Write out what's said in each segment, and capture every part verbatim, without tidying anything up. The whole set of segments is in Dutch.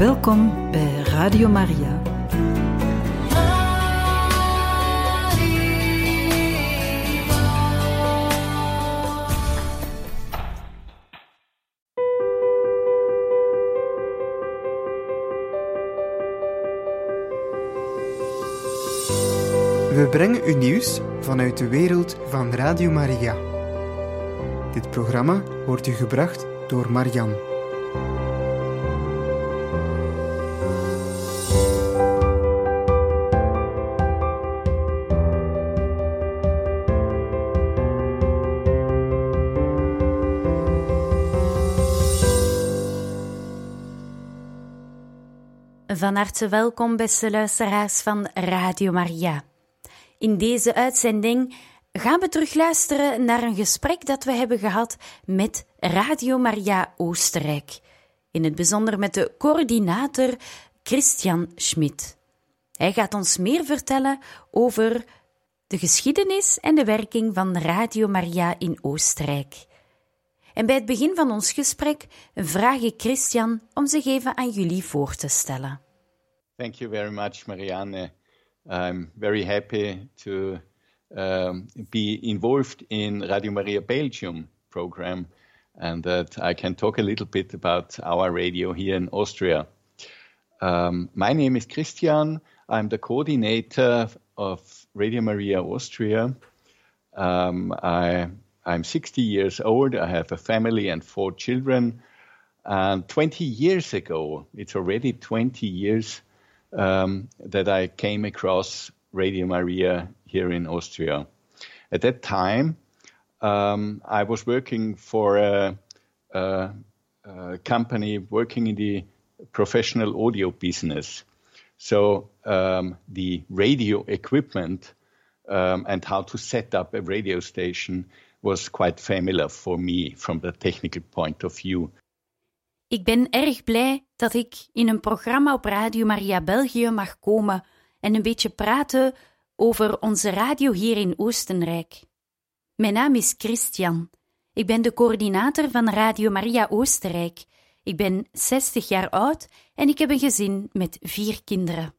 Welkom bij Radio Maria. We brengen u nieuws vanuit de wereld van Radio Maria. Dit programma wordt u gebracht door Marian. Van harte welkom, beste luisteraars van Radio Maria. In deze uitzending gaan we terugluisteren naar een gesprek dat we hebben gehad met Radio Maria Oostenrijk. In het bijzonder met de coördinator Christian Schmidt. Hij gaat ons meer vertellen over de geschiedenis en de werking van Radio Maria in Oostenrijk. En bij het begin van ons gesprek vraag ik Christian om zich even aan jullie voor te stellen. Thank you very much, Marianne. I'm very happy to um, be involved in Radio Maria Belgium program and that I can talk a little bit about our radio here in Austria. Um, my name is Christian. I'm the coordinator of Radio Maria Austria. Um, I, I'm sixty years old. I have a family and four children. And twenty years ago, it's already twenty years Um, that I came across Radio Maria here in Austria. At that time, um, I was working for a, a, a company working in the professional audio business. So um, the radio equipment um, and how to set up a radio station was quite familiar for me from the technical point of view. Ik ben erg blij dat ik in een programma op Radio Maria België mag komen en een beetje praten over onze radio hier in Oostenrijk. Mijn naam is Christian. Ik ben de coördinator van Radio Maria Oostenrijk. Ik ben zestig jaar oud en ik heb een gezin met vier kinderen.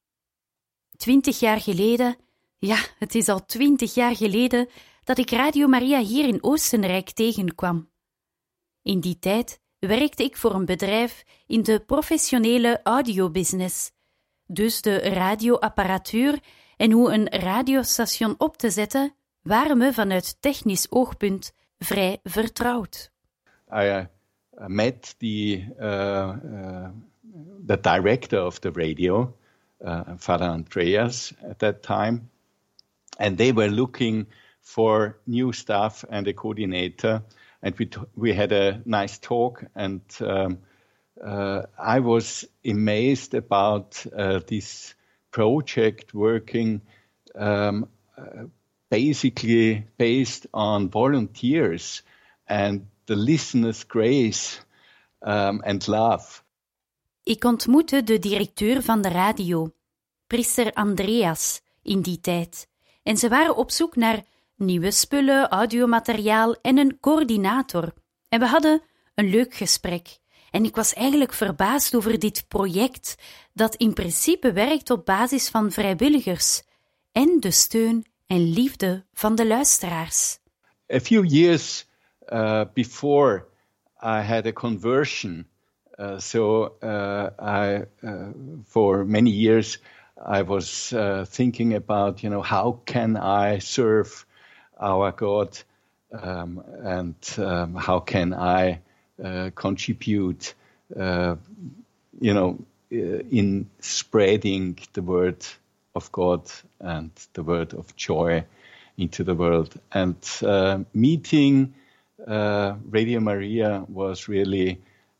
Twintig jaar geleden, ja, het is al twintig jaar geleden, dat ik Radio Maria hier in Oostenrijk tegenkwam. In die tijd werkte ik voor een bedrijf in de professionele audiobusiness, dus de radioapparatuur en hoe een radiostation op te zetten, waren me vanuit technisch oogpunt vrij vertrouwd. I uh, met the, uh, uh, the director of the radio, uh, Father Andreas at that time, and they were looking for new staff and a coordinator. And we t- we had a nice talk, and um, uh, I was amazed about uh, this project working um, uh, basically based on volunteers and the listeners' grace um, and love. Ik ontmoette de directeur van de radio, priester Andreas, in die tijd. En ze waren op zoek naar nieuwe spullen, audiomateriaal en een coördinator. En we hadden een leuk gesprek. En ik was eigenlijk verbaasd over dit project, dat in principe werkt op basis van vrijwilligers en de steun en liefde van de luisteraars. A few years uh, before I had a conversion, uh, so uh, I, uh, for many years I was uh, thinking about, you know, how can I serve our God, um, and um, how can I uh, contribute, uh, you know, in spreading the word of God and the word of joy into the world. And uh, meeting uh, Radio Maria was really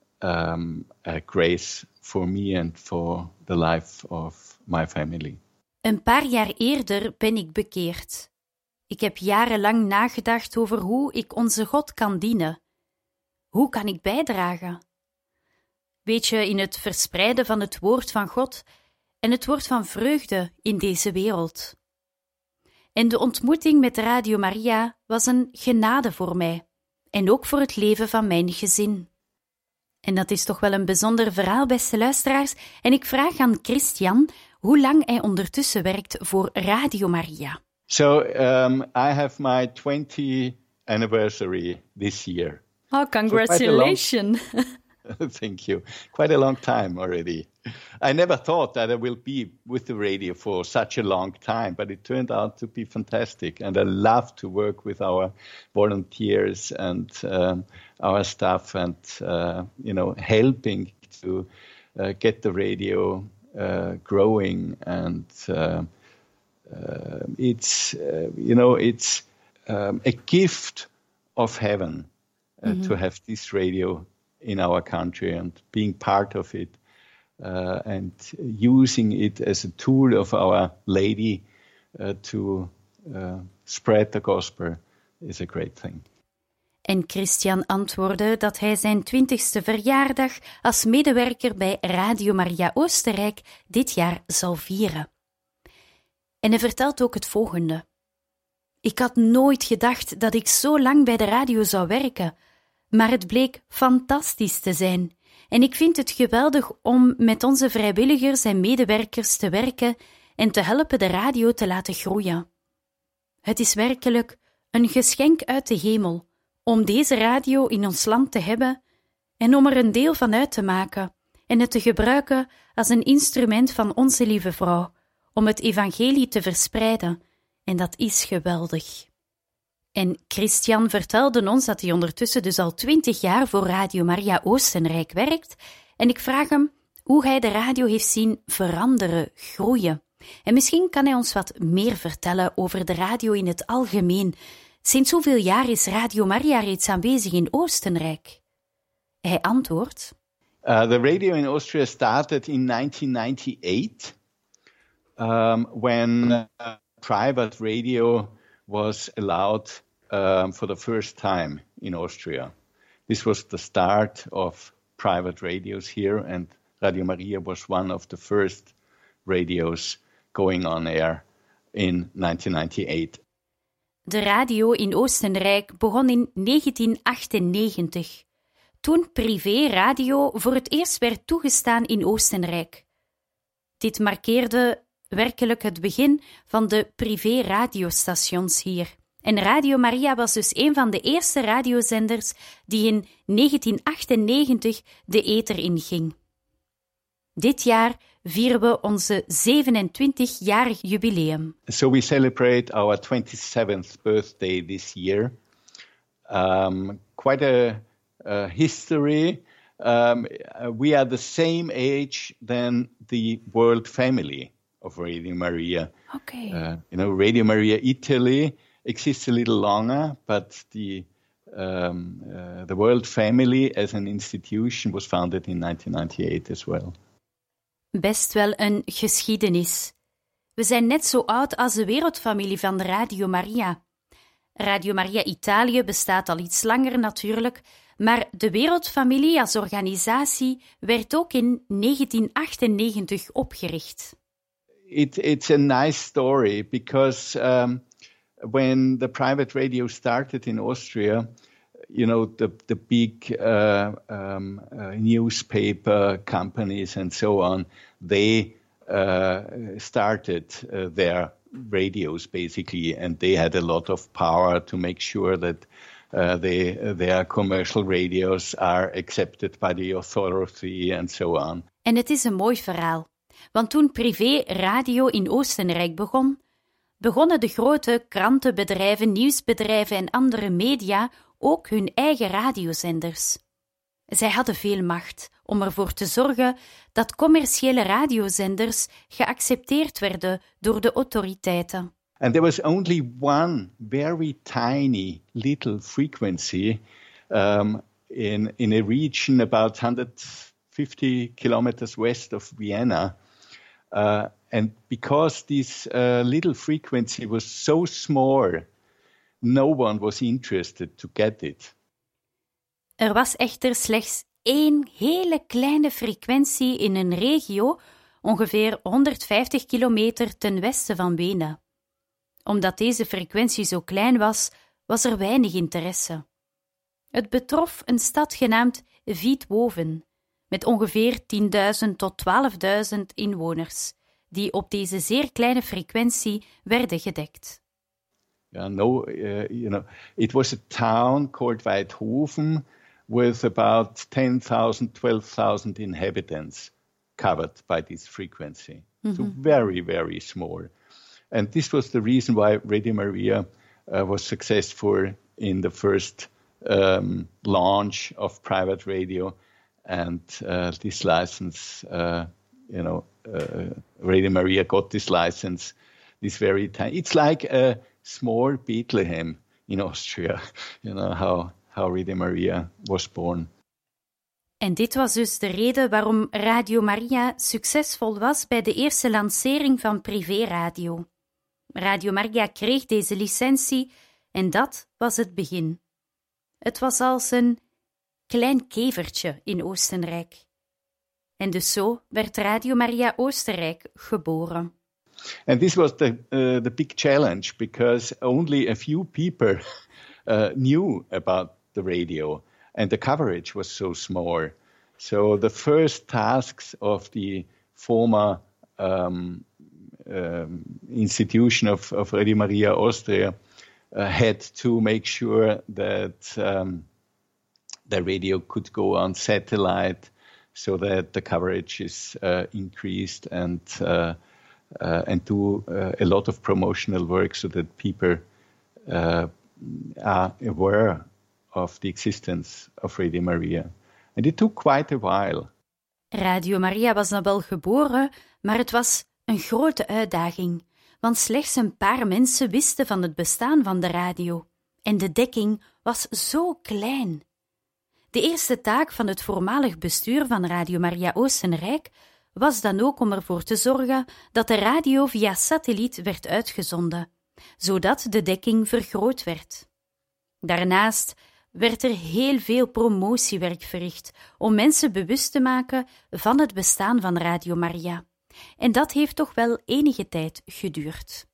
um, a grace for me and for the life of my family. Een paar jaar eerder ben ik bekeerd. Ik heb jarenlang nagedacht over hoe ik onze God kan dienen. Hoe kan ik bijdragen? Weet je, in het verspreiden van het woord van God en het woord van vreugde in deze wereld. En de ontmoeting met Radio Maria was een genade voor mij en ook voor het leven van mijn gezin. En dat is toch wel een bijzonder verhaal, beste luisteraars. En ik vraag aan Christian hoe lang hij ondertussen werkt voor Radio Maria. So um, I have my twentieth anniversary this year. Oh, congratulations. So long... Thank you. Quite a long time already. I never thought that I will be with the radio for such a long time, but it turned out to be fantastic. And I love to work with our volunteers and um, our staff and, uh, you know, helping to uh, get the radio uh, growing. And uh, uh, it's, uh, you know, it's um, a gift of heaven uh, mm-hmm. to have this radio in our country and being part of it uh, and using it as a tool of Our Lady uh, to uh, spread the gospel is a great thing. En Christian antwoordde dat hij zijn twintigste verjaardag als medewerker bij Radio Maria Oostenrijk dit jaar zal vieren. En hij vertelt ook het volgende. Ik had nooit gedacht dat ik zo lang bij de radio zou werken, maar het bleek fantastisch te zijn. En ik vind het geweldig om met onze vrijwilligers en medewerkers te werken en te helpen de radio te laten groeien. Het is werkelijk een geschenk uit de hemel om deze radio in ons land te hebben en om er een deel van uit te maken en het te gebruiken als een instrument van onze lieve vrouw om het evangelie te verspreiden. En dat is geweldig. En Christian vertelde ons dat hij ondertussen dus al twintig jaar voor Radio Maria Oostenrijk werkt. En ik vraag hem hoe hij de radio heeft zien veranderen, groeien. En misschien kan hij ons wat meer vertellen over de radio in het algemeen. Sinds hoeveel jaar is Radio Maria reeds aanwezig in Oostenrijk? Hij antwoordt. Uh, the radio in Austria started in nineteen ninety-eight um, when uh, private radio was allowed um, for the first time in Austria. This was the start of private radios here, and Radio Maria was one of the first radios going on air in nineteen ninety-eight. De radio in Oostenrijk begon in negentien achtennegentig, toen privé-radio voor het eerst werd toegestaan in Oostenrijk. Dit markeerde werkelijk het begin van de privé-radiostations hier. En Radio Maria was dus een van de eerste radiozenders die in negentien achtennegentig de ether inging. Dit jaar vieren we onze zevenentwintigjarig jubileum. So we celebrate our twenty-seventh birthday this year. Um, quite a, a history. Um, we are the same age than the world family of Radio Maria. Okay. Uh, you know, Radio Maria Italy exists a little longer, but the um, uh, the world family as an institution was founded in nineteen ninety-eight as well. Best wel een geschiedenis. We zijn net zo oud als de wereldfamilie van Radio Maria. Radio Maria Italië bestaat al iets langer natuurlijk, maar de wereldfamilie als organisatie werd ook in negentien achtennegentig opgericht. It, it's a nice story because um, when the private radio started in Austria, you know, the, the big uh, um, uh, newspaper companies and so on, they uh, started uh, their radios basically, and they had a lot of power to make sure that uh, they, uh, their commercial radios are accepted by the authority and so on. En het is een mooi verhaal, want toen privé-radio in Oostenrijk begon, begonnen de grote krantenbedrijven, nieuwsbedrijven en andere media ook hun eigen radiozenders. Zij hadden veel macht om ervoor te zorgen dat commerciële radiozenders geaccepteerd werden door de autoriteiten. And there was only one very tiny little frequency um, in, in a region about one hundred fifty kilometers west of Vienna. Uh, and because this uh, little frequency was so small, no one was interested to get it. Er was echter slechts één hele kleine frequentie in een regio, ongeveer honderdvijftig kilometer ten westen van Wenen. Omdat deze frequentie zo klein was, was er weinig interesse. Het betrof een stad genaamd Vietwoven, met ongeveer tienduizend tot twaalfduizend inwoners, die op deze zeer kleine frequentie werden gedekt. Yeah, no, uh, you know, it was a town called Weithofen with about ten thousand, twelve thousand inhabitants covered by this frequency. Mm-hmm. So very, very small. And this was the reason why Radio Maria uh, was successful in the first um, launch of private radio. And uh, this license, uh, you know, uh, Radio Maria got this license this very time. It's like a small Bethlehem in Austria, you know, how, how Radio Maria was born. En dit was dus de reden waarom Radio Maria succesvol was bij de eerste lancering van privéradio. Radio Maria kreeg deze licentie en dat was het begin. Het was als een klein kevertje in Oostenrijk. En dus zo werd Radio Maria Oostenrijk geboren. And this was the uh, the big challenge because only a few people uh, knew about the radio and the coverage was so small. So the first tasks of the former um, um, institution of, of Radio Maria Austria uh, had to make sure that um, the radio could go on satellite so that the coverage is uh, increased and uh, Uh, and do uh, a lot of promotional work so that people uh, are aware of the existence of Radio Maria. And it took quite a while. Radio Maria was dan wel geboren, maar het was een grote uitdaging, want slechts een paar mensen wisten van het bestaan van de radio. En de dekking was zo klein. De eerste taak van het voormalig bestuur van Radio Maria Oostenrijk was dan ook om ervoor te zorgen dat de radio via satelliet werd uitgezonden, zodat de dekking vergroot werd. Daarnaast werd er heel veel promotiewerk verricht om mensen bewust te maken van het bestaan van Radio Maria. En dat heeft toch wel enige tijd geduurd.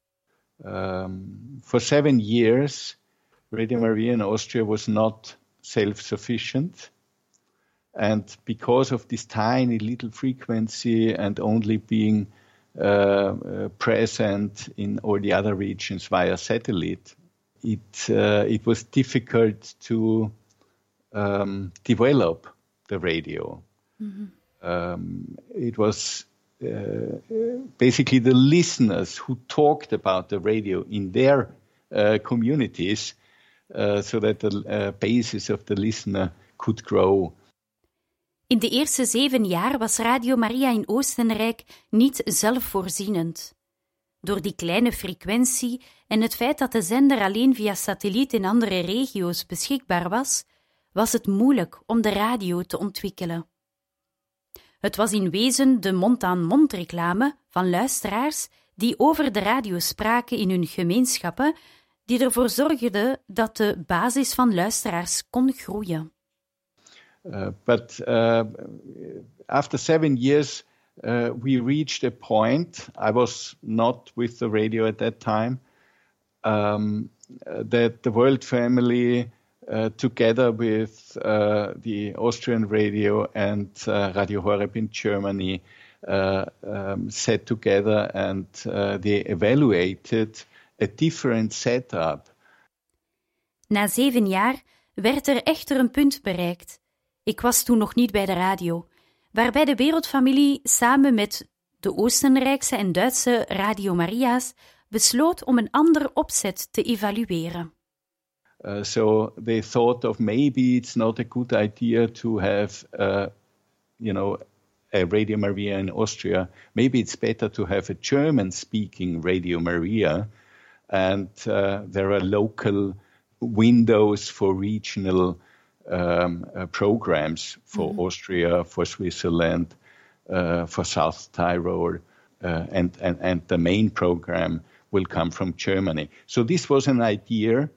Um, for seven years, Radio Maria in Austria was not self-sufficient. And because of this tiny little frequency and only being uh, uh, present in all the other regions via satellite, it uh, it was difficult to um, develop the radio. Mm-hmm. Um, it was uh, basically the listeners who talked about the radio in their uh, communities uh, so that the uh, basis of the listener could grow. In de eerste zeven jaar was Radio Maria in Oostenrijk niet zelfvoorzienend. Door die kleine frequentie en het feit dat de zender alleen via satelliet in andere regio's beschikbaar was, was het moeilijk om de radio te ontwikkelen. Het was in wezen de mond-aan-mond reclame van luisteraars die over de radio spraken in hun gemeenschappen, die ervoor zorgden dat de basis van luisteraars kon groeien. Uh, but uh, after seven years, uh, we reached a point, I was not with the radio at that time, um, uh, that the World Family, uh, together with uh, the Austrian radio and uh, Radio Horeb in Germany, uh, um, sat together and uh, they evaluated a different setup. Na zeven jaar werd er echter een punt bereikt. Ik was toen nog niet bij de radio, waarbij de wereldfamilie samen met de Oostenrijkse en Duitse Radio Maria's besloot om een ander opzet te evalueren. Uh, so they thought of maybe it's not a good idea to have, uh, you know, a Radio Maria in Austria. Maybe it's better to have a German-speaking Radio Maria, and uh, there are local windows for regional Um, uh, programs for mm-hmm. Austria, for Switzerland, uh, for South Tyrol, uh, and, and, and the main program will come from Germany. So this was an idea.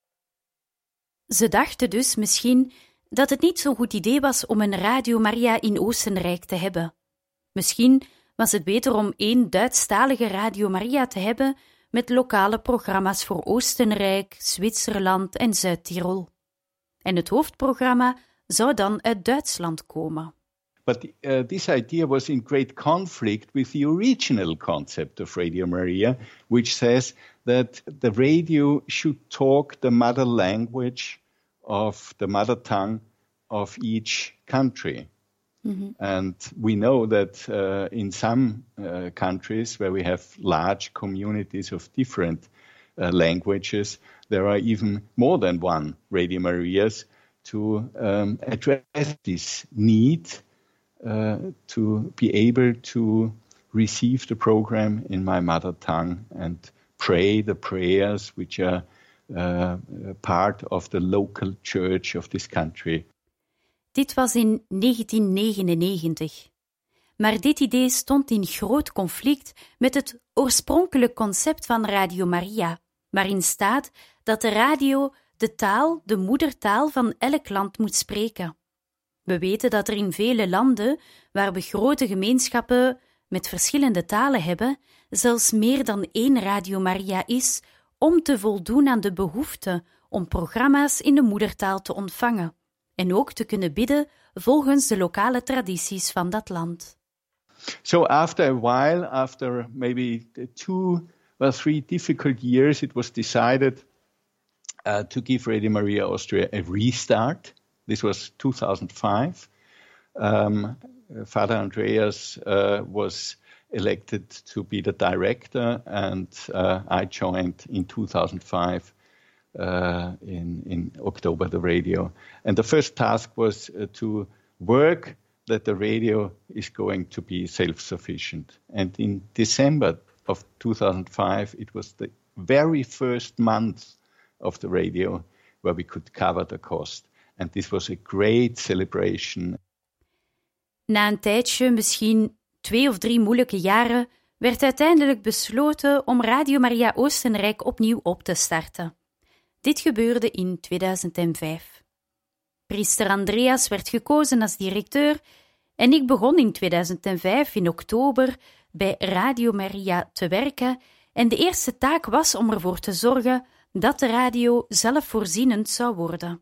Ze dachten dus misschien dat het niet zo'n goed idee was om een Radio Maria in Oostenrijk te hebben. Misschien was het beter om één Duitsstalige Radio Maria te hebben met lokale programma's voor Oostenrijk, Zwitserland en Zuid-Tirol. En het hoofdprogramma zou dan uit Duitsland komen. But uh, this idea was in great conflict with the original concept of Radio Maria, which says that the radio should talk the mother language of the mother tongue of each country. Mm-hmm. And we know that uh, in some uh, countries where we have large communities of different uh, languages, there are even more than one Radio Marias to um, address this need uh, to be able to receive the program in my mother tongue and pray the prayers which are uh, part of the local church of this country. Dit was in negentien negenennegentig. Maar dit idee stond in groot conflict met het oorspronkelijk concept van Radio Maria, waarin staat dat de radio de taal, de moedertaal van elk land moet spreken. We weten dat er in vele landen, waar we grote gemeenschappen met verschillende talen hebben, zelfs meer dan één Radio Maria is om te voldoen aan de behoefte om programma's in de moedertaal te ontvangen en ook te kunnen bidden volgens de lokale tradities van dat land. So after a while, after maybe two or three difficult years, it was decided uh, to give Radio Maria Austria a restart. This was two thousand five. Um, Father Andreas uh, was elected to be the director, and uh, I joined in two thousand five uh, in, in October the radio. And the first task was uh, to work that the radio is going to be self-sufficient. And in December of two thousand five, it was the very first month of the radio where we could cover the cost. And this was a great celebration. Na een tijdje, misschien twee of drie moeilijke jaren, werd uiteindelijk besloten om Radio Maria Oostenrijk opnieuw op te starten. Dit gebeurde in tweeduizend vijf. Priester Andreas werd gekozen als directeur en ik begon in tweeduizend vijf in oktober bij Radio Maria te werken en de eerste taak was om ervoor te zorgen dat de radio zelfvoorzienend zou worden.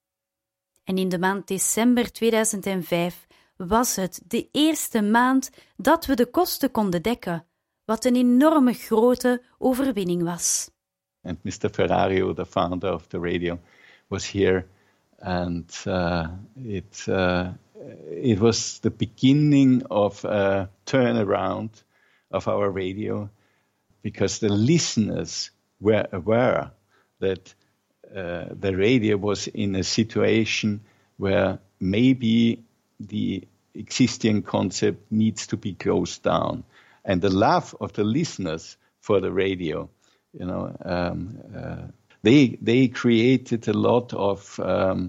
En in de maand december tweeduizend vijf was het de eerste maand dat we de kosten konden dekken, wat een enorme grote overwinning was. And Mister Ferrario, the founder of the radio, was here, and uh, it uh, it was the beginning of a turnaround of our radio, because the listeners were aware that uh, the radio was in a situation where maybe the existing concept needs to be closed down, and the love of the listeners for the radio, you know, um, uh, they they created a lot of um,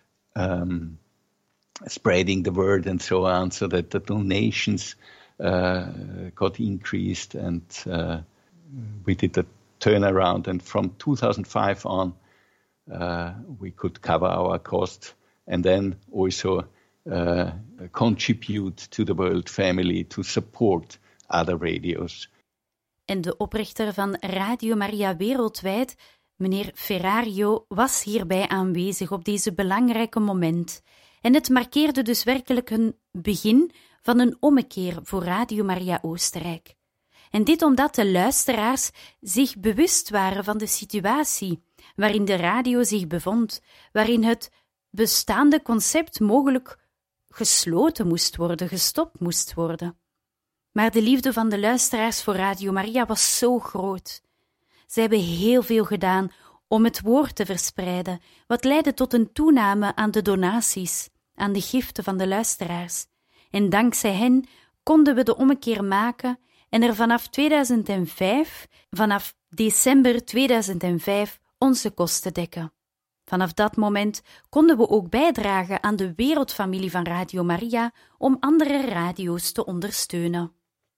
um, spreading the word and so on, so that the donations uh, got increased, and uh, we did a turnaround. And from two thousand five on, uh, we could cover our cost, and then also Uh, contribute to the world family, to support other radios. En de oprichter van Radio Maria wereldwijd, meneer Ferrario, was hierbij aanwezig op deze belangrijke moment. En het markeerde dus werkelijk een begin van een ommekeer voor Radio Maria Oostenrijk. En dit omdat de luisteraars zich bewust waren van de situatie waarin de radio zich bevond, waarin het bestaande concept mogelijk gesloten moest worden, gestopt moest worden. Maar de liefde van de luisteraars voor Radio Maria was zo groot. Zij hebben heel veel gedaan om het woord te verspreiden, wat leidde tot een toename aan de donaties, aan de giften van de luisteraars. En dankzij hen konden we de ommekeer maken en er vanaf tweeduizend vijf, vanaf december tweeduizend vijf, onze kosten dekken. Vanaf dat moment konden we ook bijdragen aan de wereldfamilie van Radio Maria om andere radio's te ondersteunen.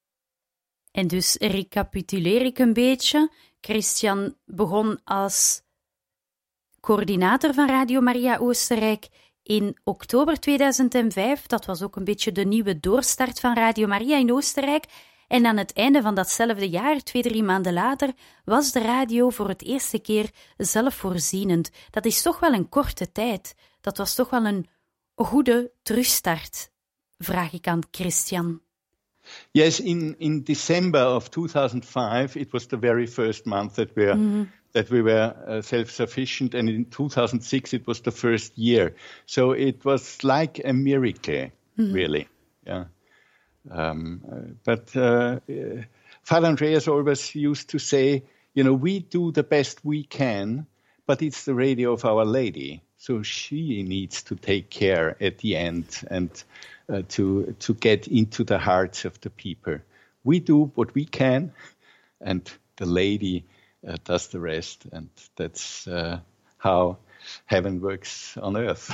En dus recapituleer ik een beetje. Christian begon als coördinator van Radio Maria Oostenrijk in oktober tweeduizend vijf. Dat was ook een beetje de nieuwe doorstart van Radio Maria in Oostenrijk. En aan het einde van datzelfde jaar, twee, drie maanden later, was de radio voor het eerste keer zelfvoorzienend. Dat is toch wel een korte tijd. Dat was toch wel een goede terugstart? Vraag ik aan Christian. Yes, in, in December of two thousand five, it was the very first month that we were, mm-hmm. that we were uh, self-sufficient, and in two thousand six it was the first year. So it was like a miracle, mm-hmm. really. Yeah. Um, uh, but uh, uh, Father Andreas always used to say, you know, we do the best we can, but it's the radio of Our Lady. So she needs to take care at the end and uh, to to get into the hearts of the people. We do what we can, and the Lady uh, does the rest. And that's uh, how heaven works on earth.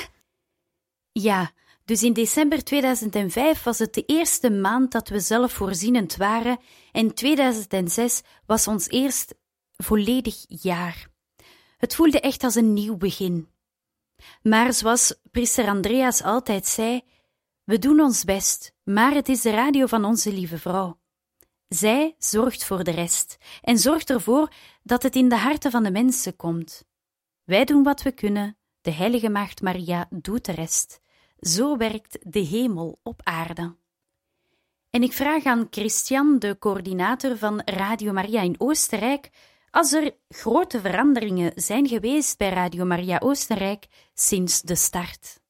Ja, dus in december tweeduizend vijf was het de eerste maand dat we zelfvoorzienend waren en tweeduizend zes was ons eerst volledig jaar. Het voelde echt als een nieuw begin. Maar zoals priester Andreas altijd zei, we doen ons best, maar het is de radio van onze lieve vrouw. Zij zorgt voor de rest en zorgt ervoor dat het in de harten van de mensen komt. Wij doen wat we kunnen, de heilige maagd Maria doet de rest. Zo werkt de hemel op aarde. En ik vraag aan Christian, de coördinator van Radio Maria in Oostenrijk, als er grote veranderingen zijn geweest bij Radio Maria Oostenrijk sinds de start.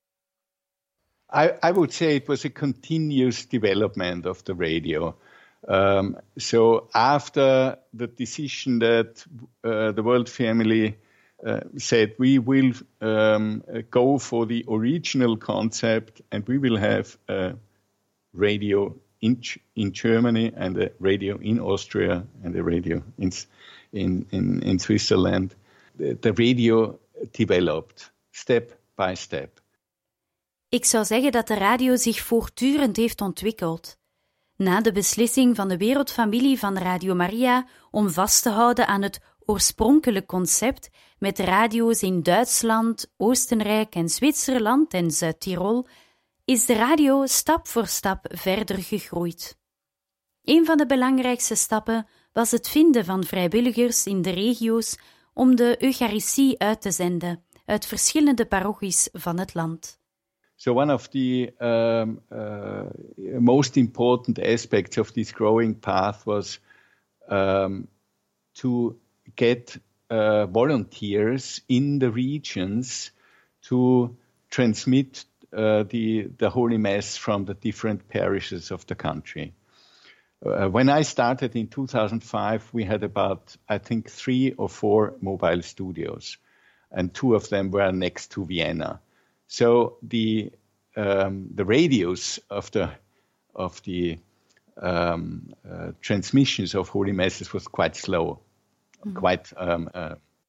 I, I would say it was a continuous development of the radio. Um, so after the decision that uh, the World Family uh, said we will um, go for the original concept and we will have a radio in, in Germany and a radio in Austria and a radio in In, in, in Switzerland, the, the radio developed step by step. Ik zou zeggen dat de radio zich voortdurend heeft ontwikkeld. Na de beslissing van de wereldfamilie van Radio Maria om vast te houden aan het oorspronkelijke concept met radio's in Duitsland, Oostenrijk en Zwitserland en Zuid-Tirol, is de radio stap voor stap verder gegroeid. Een van de belangrijkste stappen was het vinden van vrijwilligers in de regio's om de Eucharistie uit te zenden uit verschillende parochies van het land. So one of the um, uh, most important aspects of this growing path was um, to get uh, volunteers in the regions to transmit uh, the, the Holy Mass from the different parishes of the country. Uh, when I started in two thousand five, we had about, I think, three or four mobile studios, and two of them were next to Vienna. So the um, the radius of the of the um, uh, transmissions of Holy Masses was quite slow, mm-hmm. quite. Um, uh,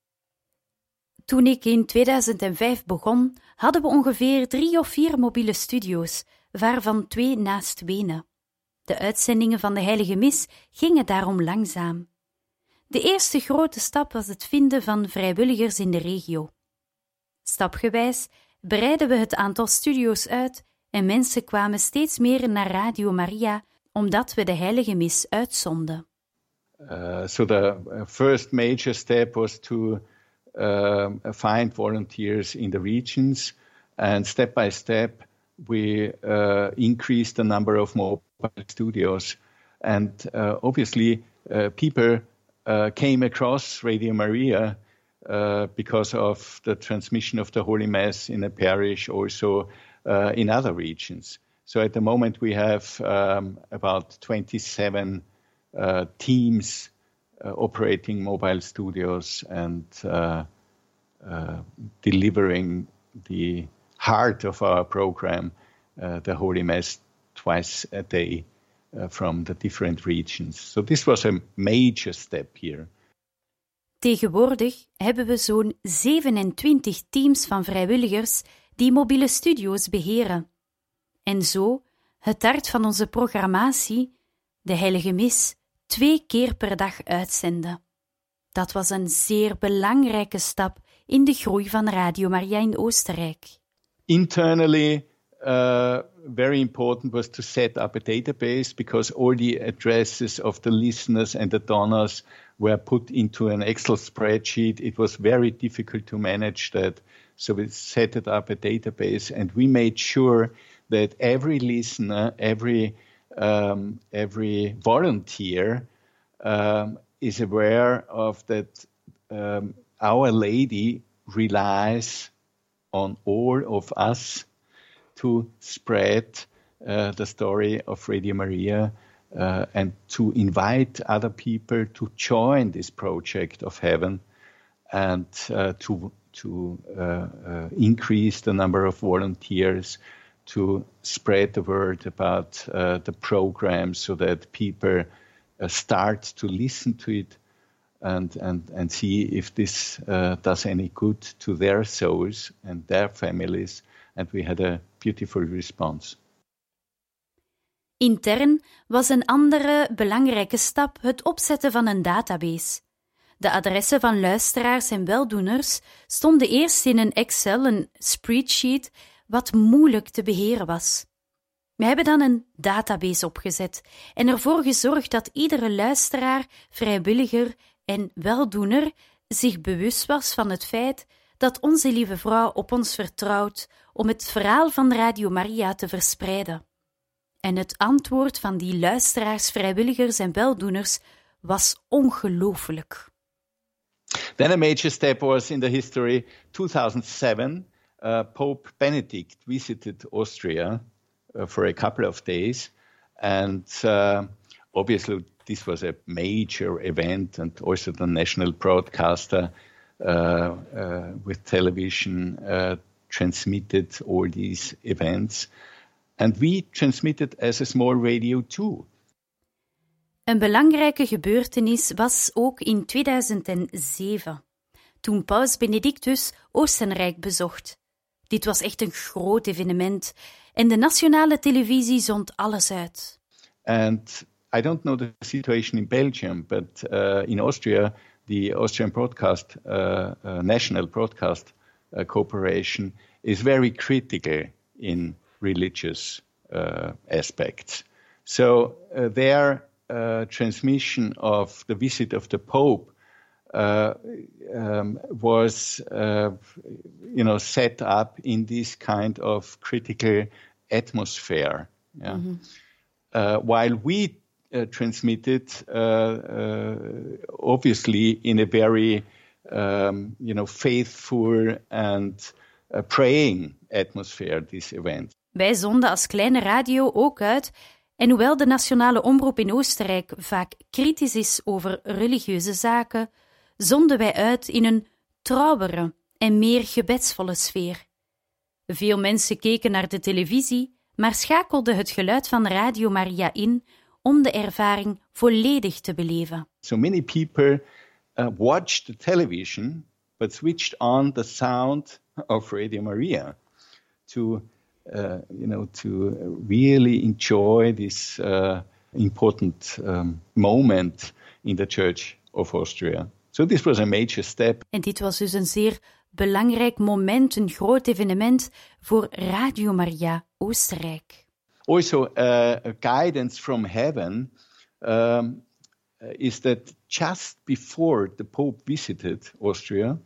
Toen ik in tweeduizend vijf begon, hadden we ongeveer drie of vier mobiele studio's, waarvan twee naast Wenen. De uitzendingen van de Heilige Mis gingen daarom langzaam. De eerste grote stap was het vinden van vrijwilligers in de regio. Stapgewijs breidden we het aantal studio's uit en mensen kwamen steeds meer naar Radio Maria, omdat we de Heilige Mis uitzonden. Uh, so the first major step was to uh, find volunteers in the regions, and step by step we uh, increased the number of mobile studios, and uh, obviously uh, people uh, came across Radio Maria uh, because of the transmission of the Holy Mass in a parish, also uh, in other regions. So at the moment we have um, about twenty-seven uh, teams uh, operating mobile studios and uh, uh, delivering the heart of our program, uh, the Holy Mass, twice a day uh, from the different regions. So this was a major step here. Tegenwoordig hebben we zo'n zevenentwintig teams van vrijwilligers die mobiele studio's beheren. En zo het hart van onze programmatie, de Heilige Mis, twee keer per dag uitzenden. Dat was een zeer belangrijke stap in de groei van Radio Maria in Oostenrijk. Internally, uh, very important was to set up a database, because all the addresses of the listeners and the donors were put into an Excel spreadsheet. It was very difficult to manage that. So we set it up a database, and we made sure that every listener, every um, every volunteer um, is aware of that. Um, Our Lady relies on all of us to spread uh, the story of Radio Maria uh, and to invite other people to join this project of heaven and uh, to to uh, uh, increase the number of volunteers, to spread the word about uh, the program so that people uh, start to listen to it and and, and see if this uh, does any good to their souls and their families. And we had a beautiful response. Intern was een andere belangrijke stap het opzetten van een database. De adressen van luisteraars en weldoeners stonden eerst in een Excel, een spreadsheet, wat moeilijk te beheren was. We hebben dan een database opgezet en ervoor gezorgd dat iedere luisteraar, vrijwilliger en weldoener zich bewust was van het feit dat onze lieve vrouw op ons vertrouwt om het verhaal van Radio Maria te verspreiden. En het antwoord van die luisteraars, vrijwilligers en weldoeners was ongelooflijk. Then a major step was in the history. two thousand seven, uh, Pope Benedict visited Austria uh, for a couple of days, and uh, obviously this was a major event, and also the national broadcaster uh, uh, with television uh, transmitted all these events. And we transmitted as a small radio too. Een belangrijke gebeurtenis was ook in tweeduizend zeven, toen Paus Benedictus Oostenrijk bezocht. Dit was echt een groot evenement en de nationale televisie zond alles uit. And I don't know the situation in Belgium, but uh, in Austria, the Austrian Broadcast, uh, uh, National Broadcast uh, Corporation is very critical in religious uh, aspects. So uh, their uh, transmission of the visit of the Pope uh, um, was, uh, you know, set up in this kind of critical atmosphere. Yeah? Mm-hmm. Uh, while we uh, transmitted, uh, uh, obviously, in a very, um, you know, faithful and uh, praying atmosphere, this event. Wij zonden als kleine radio ook uit, en hoewel de nationale omroep in Oostenrijk vaak kritisch is over religieuze zaken, zonden wij uit in een trouwere en meer gebedsvolle sfeer. Veel mensen keken naar de televisie, maar schakelden het geluid van Radio Maria in om de ervaring volledig te beleven. So many people uh, watched the television, but switched on the sound of Radio Maria to Uh, you know, to really enjoy this uh, important um, moment in the Church of Austria. So this was a major step. En dit was dus een zeer belangrijk moment, een groot evenement voor Radio Maria Oostenrijk. Also, uh, a guidance from heaven um, is that just before the Pope visited Austria,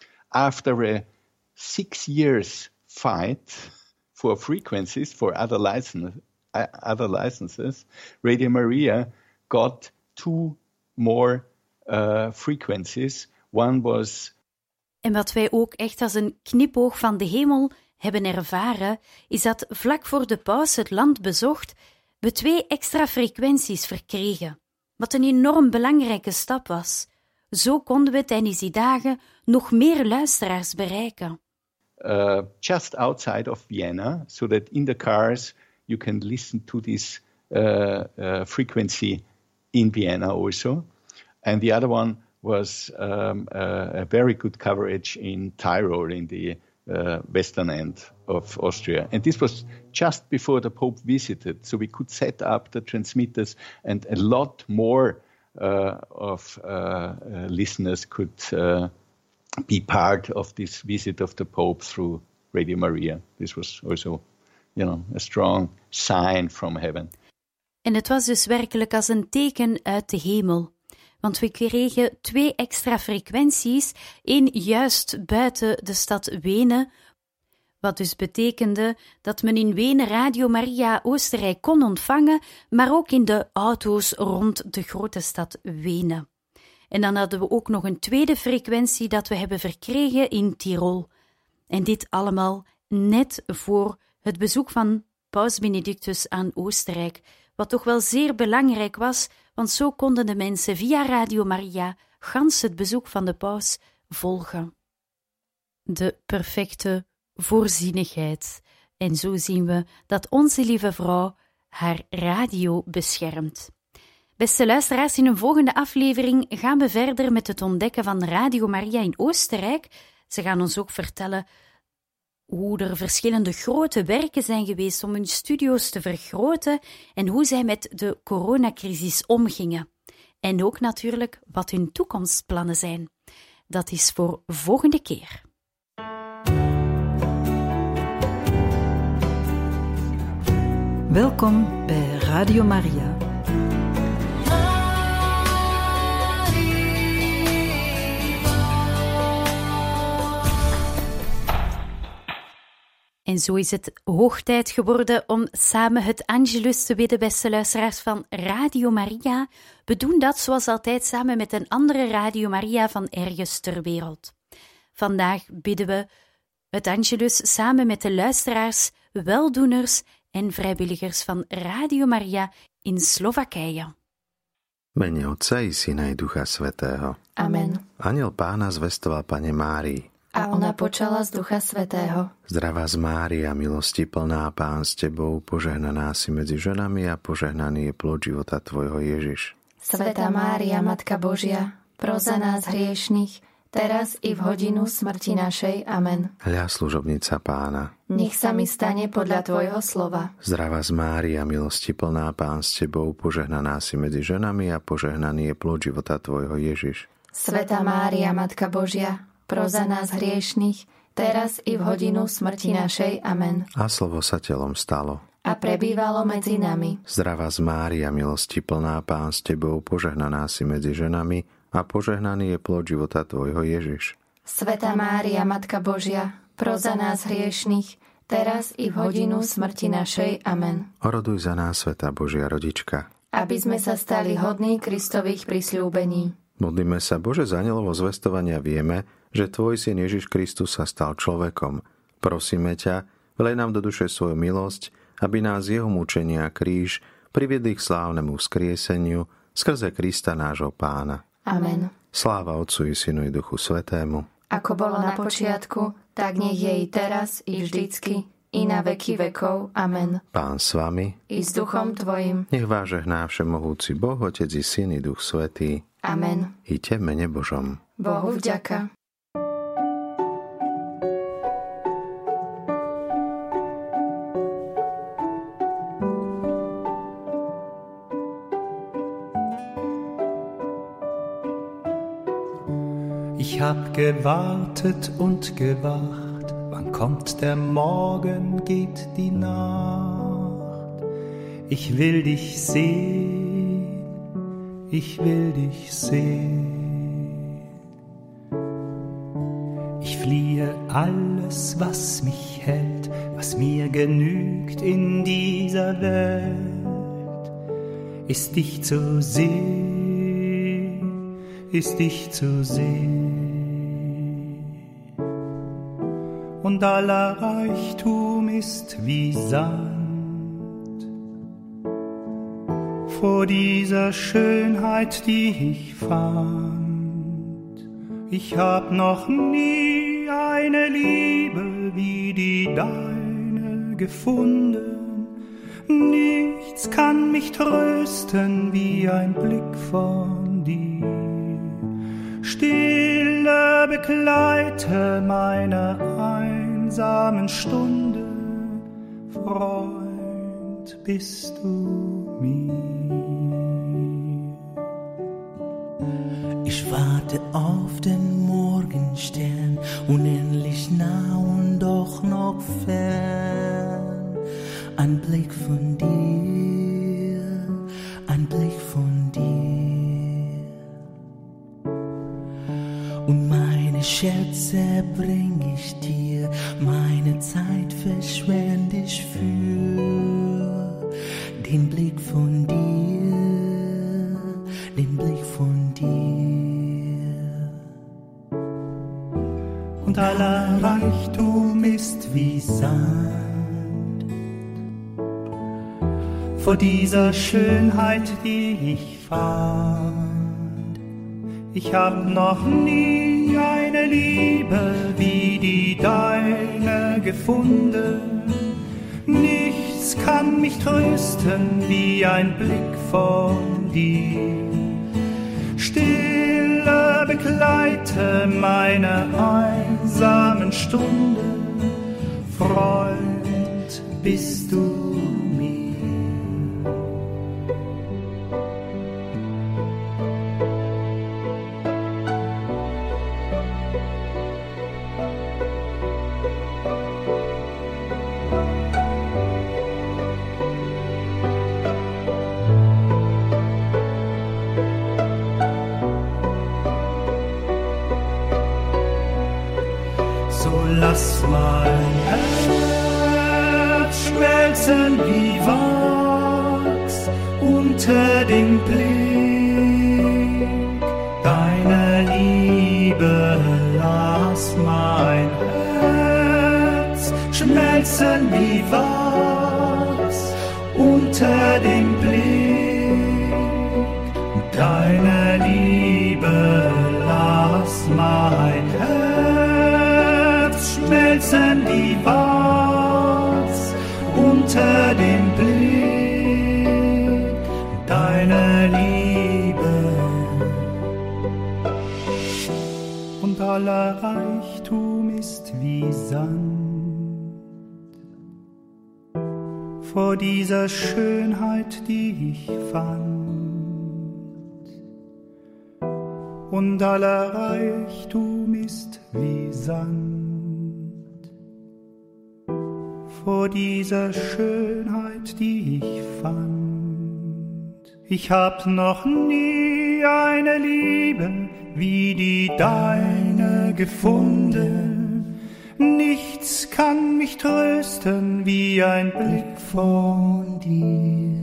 after a six years fight for frequencies, for other licenses, uh, other licenses, Radio Maria got two more uh, frequencies. One was... En wat wij ook echt als een knipoog van de hemel hebben ervaren, is dat vlak voor de paus het land bezocht, we twee extra frequenties verkregen, wat een enorm belangrijke stap was. Zo konden we tijdens die dagen nog meer luisteraars bereiken. Uh, just outside of Vienna, so that in the cars you can listen to this uh, uh, frequency in Vienna also. And the other one was um, uh, a very good coverage in Tyrol, in the uh, western end of Austria. And this was just before the Pope visited, so we could set up the transmitters, and a lot more uh, of uh, uh, listeners could uh, be part of this visit of the Pope through Radio Maria. This was also, you know, a strong sign from heaven. En het was dus werkelijk als een teken uit de hemel. want we kregen twee extra frequenties, één juist buiten de stad Wenen, wat dus betekende dat men in Wenen Radio Maria Oostenrijk kon ontvangen, maar ook in de auto's rond de grote stad Wenen. En dan hadden we ook nog een tweede frequentie dat we hebben verkregen in Tirol. En dit allemaal net voor het bezoek van Paus Benedictus aan Oostenrijk, wat toch wel zeer belangrijk was, want zo konden de mensen via Radio Maria gans het bezoek van de paus volgen. De perfecte voorzienigheid. En zo zien we dat onze lieve vrouw haar radio beschermt. Beste luisteraars, in een volgende aflevering gaan we verder met het ontdekken van Radio Maria in Oostenrijk. Ze gaan ons ook vertellen hoe er verschillende grote werken zijn geweest om hun studio's te vergroten en hoe zij met de coronacrisis omgingen. En ook natuurlijk wat hun toekomstplannen zijn. Dat is voor volgende keer. Welkom bij Radio Maria. En zo is het hoog tijd geworden om samen het Angelus te bidden, beste luisteraars van Radio Maria. We doen dat zoals altijd samen met een andere Radio Maria van ergens ter wereld. Vandaag bidden we het Angelus samen met de luisteraars, weldoeners en vrijwilligers van Radio Maria in Slowakije. Mene Otca i Syna i Ducha Svätého. Amen. Anjel Pána zvestoval Pane Márii. A ona počala z Ducha Svätého. Zdravá z Mária, milosti plná, Pán s Tebou, požehnaná si medzi ženami a požehnaný je plod života Tvojho Ježiš. Svätá Mária, Matka Božia, pros za nás hriešnych, teraz i v hodinu smrti našej. Amen. Hľa, služobnica Pána. Nech sa mi stane podľa Tvojho slova. Zdravá z Mária, milosti plná, Pán s Tebou, požehnaná si medzi ženami a požehnaný je plod života Tvojho Ježiš. Svätá Mária, Matka Božia, pros za nás hriešnych, teraz i v hodinu smrti našej. Amen. A slovo sa telom stalo a prebývalo medzi nami. Zdravá z Mária, milosti plná, Pán s Tebou, požehnaná si medzi ženami a požehnaný je plod života Tvojho Ježiš. Svätá Mária, Matka Božia, pros za nás hriešnych, teraz i v hodinu smrti našej. Amen. Oroduj za nás, Svätá Božia Rodička, aby sme sa stali hodní Kristových prisľúbení. Modlíme sa, Bože, z anjelovo zvestovania vieme, že Tvoj Syn Ježiš Kristus sa stal človekom. Prosíme ťa, vlej nám do duše svoju milosť, aby nás jeho mučenia a kríž priviedli k slávnemu vzkrieseniu skrze Krista nášho Pána. Amen. Sláva Otcu i Synu i Duchu Svätému. Ako bolo na počiatku, tak nech je i teraz, i vždycky, i na veky vekov. Amen. Pán s vami, i s duchom Tvojim. Nech vás žehná všemohúci Boh, Otec i Syn i Duch Svätý. Amen. Iďte v mene Božom. Bohu vďaka. Ich hab gewartet und gewacht, wann kommt der Morgen, geht die Nacht. Ich will dich sehen, ich will dich sehen. Ich fliehe alles, was mich hält, was mir genügt in dieser Welt, ist dich zu sehen, ist dich zu sehen. Und aller Reichtum ist wie Sand vor dieser Schönheit, die ich fand. Ich hab noch nie eine Liebe wie die deine gefunden. Nichts kann mich trösten wie ein Blick von dir. Stille Begleiter meiner einsamen Stunde, Freund bist du mir. Ich warte auf den Morgenstern, unendlich nah und doch noch fern. Ein Blick von dir, ein Blick von dir. Schätze bring ich dir, meine Zeit verschwende ich für den Blick von dir, den Blick von dir. Und aller Reichtum ist wie Sand vor dieser Schönheit, die ich fand. Ich hab noch nie eine Liebe wie die deine gefunden. Nichts kann mich trösten wie ein Blick von dir. Stille begleite meine einsamen Stunden. Freund, bist du lass mein Herz schmelzen wie Wachs unter dem Blick deiner Liebe. Lass mein Herz schmelzen wie Wachs unter dem Blick deiner Liebe. Lass mein Herz schmelzen wie Wachs unter dem Blick deiner Liebe. Und aller Reichtum ist wie Sand vor dieser Schönheit, die ich fand. Und aller Reichtum ist wie Sand vor dieser Schönheit, die ich fand. Ich hab noch nie eine Liebe wie die deine gefunden. Nichts kann mich trösten wie ein Blick von dir.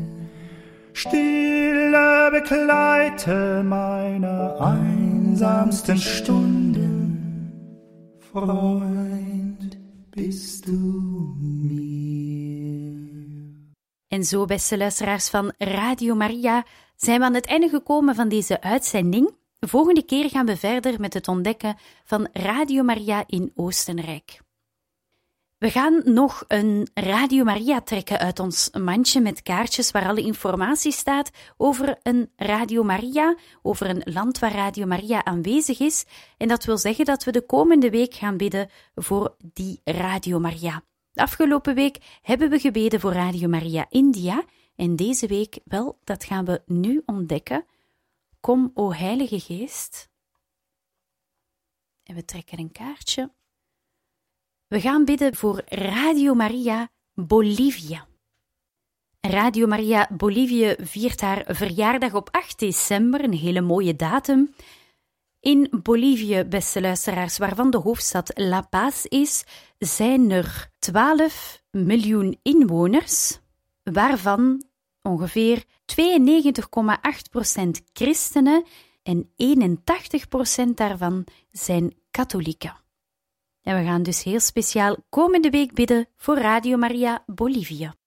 Stille begleite meine einsamsten Stunden. Freund, bist du mir. En zo, beste luisteraars van Radio Maria, zijn we aan het einde gekomen van deze uitzending. Volgende keer gaan we verder met het ontdekken van Radio Maria in Oostenrijk. We gaan nog een Radio Maria trekken uit ons mandje met kaartjes waar alle informatie staat over een Radio Maria, over een land waar Radio Maria aanwezig is. En dat wil zeggen dat we de komende week gaan bidden voor die Radio Maria. De afgelopen week hebben we gebeden voor Radio Maria India en deze week, wel, dat gaan we nu ontdekken. Kom, o Heilige Geest. En we trekken een kaartje. We gaan bidden voor Radio Maria Bolivia. Radio Maria Bolivia viert haar verjaardag op acht december, een hele mooie datum. In Bolivie, beste luisteraars, waarvan de hoofdstad La Paz is, zijn er twaalf miljoen inwoners, waarvan ongeveer tweeënnegentig komma acht procent christenen en eenentachtig procent daarvan zijn katholieken. En we gaan dus heel speciaal komende week bidden voor Radio Maria Bolivia.